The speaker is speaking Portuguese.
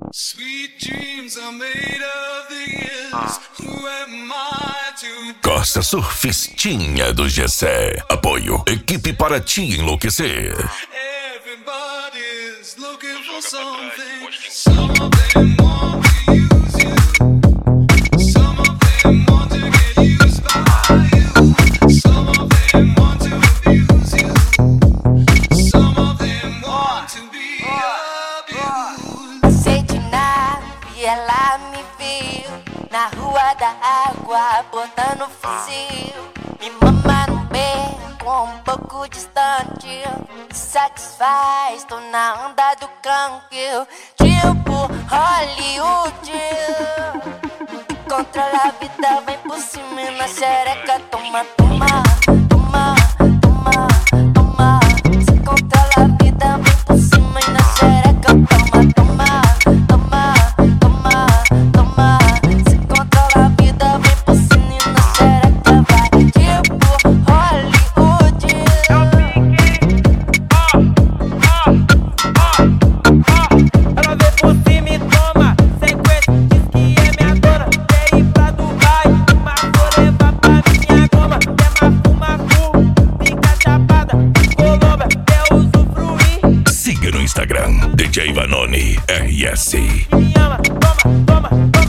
Costa Surfistinha do Gessé. Apoio, equipe para te enlouquecer. Everybody's looking for something. Some of them want to use you. Some of them want to get used by you. Some of them want to abuse you. Some of them want to be abused. Passei de nave e ela me viu na rua da água, botando fuzil. Me mama no beco, um pouco distante. Satisfaz, tô na onda do canque. Tipo Hollywood. Controla a vida, vem por cima e na xereca. Toma, toma, toma, toma, toma. Se controla a vida, vem por cima e na xereca. Toma, toma, toma, toma, toma. Se controla a vida, vem por cima e na xereca. Vai tipo Hollywood. Ela vem por cima e toma sequência, diz que é minha dona. Quer ir pra Dubai, mas vou levar pra minha goma. Quer mafu, fica chapada, Colômbia, quer usufruir. Siga no Instagram, DJ Vanoni RS. Me ama, toma, toma, toma.